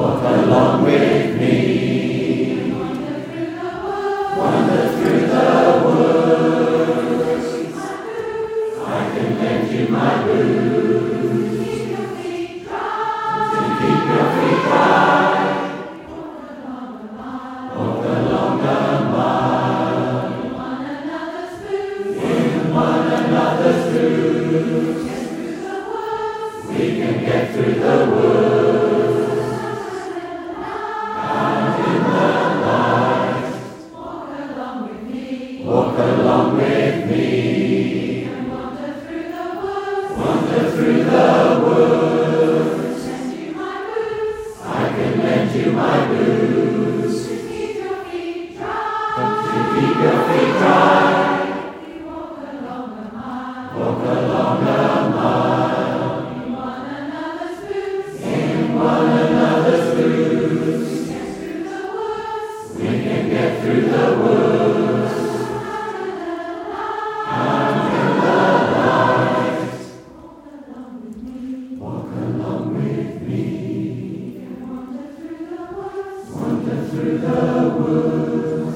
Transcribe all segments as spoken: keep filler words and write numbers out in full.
Walk along with me. Wander through the woods. I can lend you my boots to keep your feet dry. Walk along a mile in one another's boots. We can get through the woods. Out in the light. Walk along with me. Wander through the woods. Wander through the woods. I can lend you my boots to keep your feet dry. To keep your feet dry. Walk along a mile. Walk along a mile. In one another's boots. In one another's boots. Get through the woods. We can get through the woods. Out in the light. Walk along with me. Wander through the woods. Wander through the woods.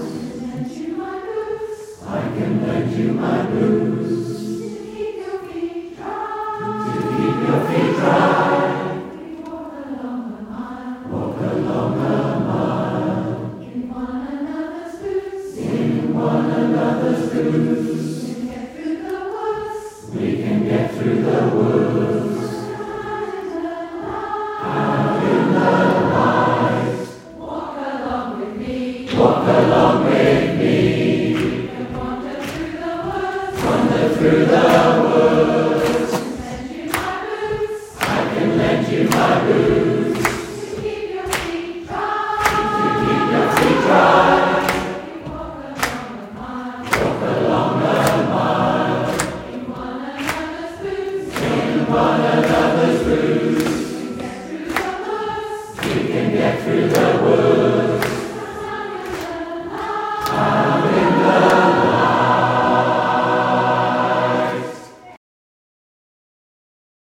I can lend you my boots to keep your feet dry. To keep your feet dry. Walk along a mile. Walk along a mile. In one another's boots. In one another's boots. We can get through the woods. We can get through the woods. Out in the light. Walk along with me. Walk along with me. Wander through the woods. Wander through the woods. I can lend you my boots. I can lend you my boots.